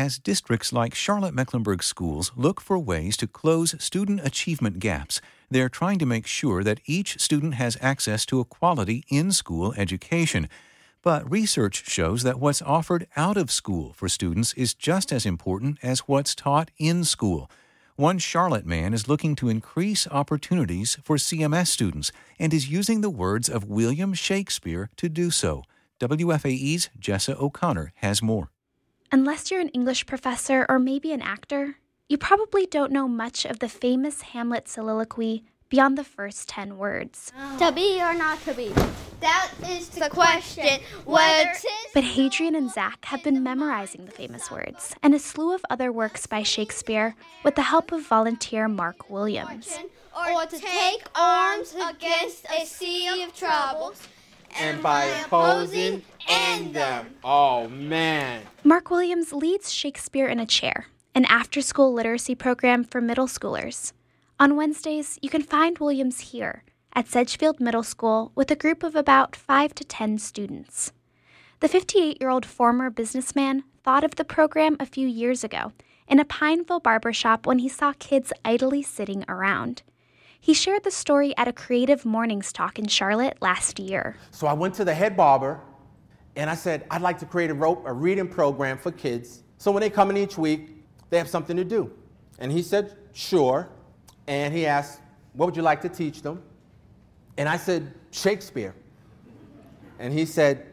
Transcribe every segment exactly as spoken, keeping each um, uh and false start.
as districts like Charlotte-Mecklenburg schools look for ways to close student achievement gaps. They're trying to make sure that each student has access to a quality in-school education. But research shows that what's offered out of school for students is just as important as what's taught in school. One Charlotte man is looking to increase opportunities for C M S students and is using the words of William Shakespeare to do so. W F A E's Jessa O'Connor has more. Unless you're an English professor or maybe an actor, you probably don't know much of the famous Hamlet soliloquy beyond the first ten words. To be or not to be? That is the question. Whether But Hadrian and Zach have been memorizing the famous words and a slew of other works by Shakespeare with the help of volunteer Mark Williams. or to take arms against a sea of troubles, and by opposing, end them. Oh, man. Mark Williams leads Shakespeare in a Chair, an after-school literacy program for middle schoolers. On Wednesdays, you can find Williams here at Sedgefield Middle School with a group of about five to ten students. The fifty-eight-year-old former businessman thought of the program a few years ago in a Pineville barbershop when he saw kids idly sitting around. He shared the story at a Creative Mornings talk in Charlotte last year. So I went to the head barber, and I said, I'd like to create a, ro- a reading program for kids, so when they come in each week, they have something to do. And he said, sure. And he asked, what would you like to teach them? And I said, Shakespeare. And he said,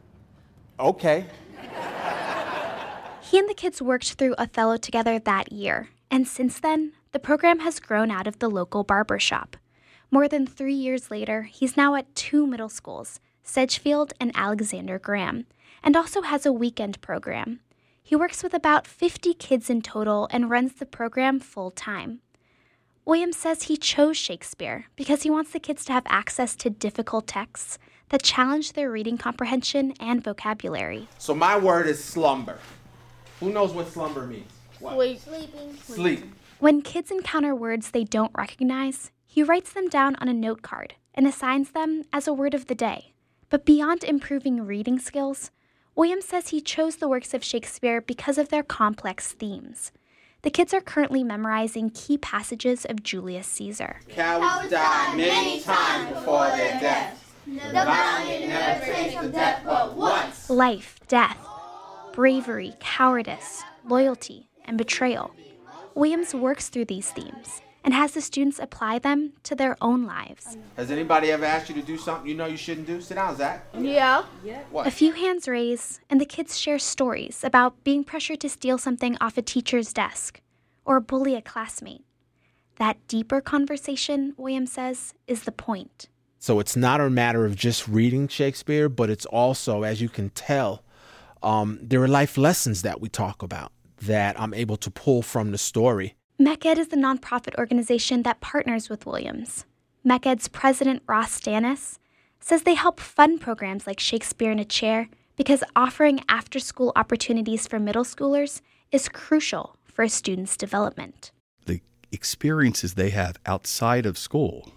okay. He and the kids worked through Othello together that year, and since then, the program has grown out of the local barber shop. More than three years later, he's now at two middle schools, Sedgefield and Alexander Graham, and also has a weekend program. He works with about fifty kids in total and runs the program full-time. Williams says he chose Shakespeare because he wants the kids to have access to difficult texts that challenge their reading comprehension and vocabulary. So my word is slumber. Who knows what slumber means? What? Sleep. Sleeping. Sleep. When kids encounter words they don't recognize, he writes them down on a note card and assigns them as a word of the day. But beyond improving reading skills, Williams says he chose the works of Shakespeare because of their complex themes. The kids are currently memorizing key passages of Julius Caesar. Cowards die many times before their death. The valiant never taste of death but once. Life, death, bravery, cowardice, loyalty, and betrayal. Williams works through these themes and has the students apply them to their own lives. Has anybody ever asked you to do something you know you shouldn't do? Sit down, Zach. Yeah. What? A few hands raise, and the kids share stories about being pressured to steal something off a teacher's desk or bully a classmate. That deeper conversation, Williams says, is the point. So it's not a matter of just reading Shakespeare, but it's also, as you can tell, um, there are life lessons that we talk about that I'm able to pull from the story. MECED is the nonprofit organization that partners with Williams. MECED's president, Ross Stannis, says they help fund programs like Shakespeare in a Chair because offering after-school opportunities for middle schoolers is crucial for a student's development. The experiences they have outside of school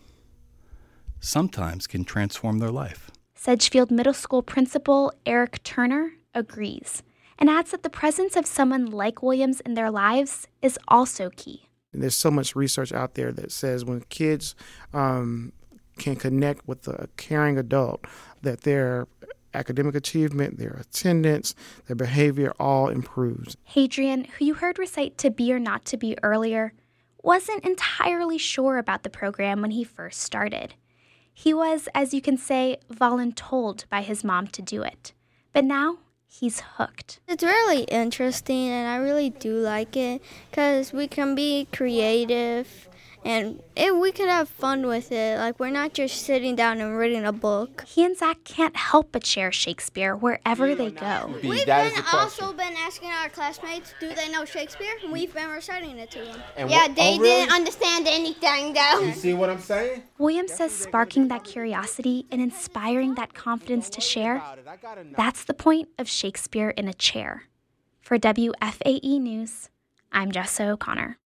sometimes can transform their life. Sedgefield Middle School principal Eric Turner agrees and adds that the presence of someone like Williams in their lives is also key. There's so much research out there that says when kids um, can connect with a caring adult, that their academic achievement, their attendance, their behavior all improves. Hadrian, who you heard recite To Be or Not to Be earlier, wasn't entirely sure about the program when he first started. He was, as you can say, voluntold by his mom to do it. But now, he's hooked. It's really interesting, and I really do like it because we can be creative and it, we can have fun with it. Like, we're not just sitting down and reading a book. He and Zach can't help but share Shakespeare wherever they go. We've That is been the also been asking our classmates, do they know Shakespeare? And we've been reciting it to them. And Yeah, what- they oh, really? didn't understand anything, though. You see what I'm saying? Williams says sparking that curiosity and inspiring that confidence to share, that's the point of Shakespeare in a Chair. For W F A E News, I'm Jessa O'Connor.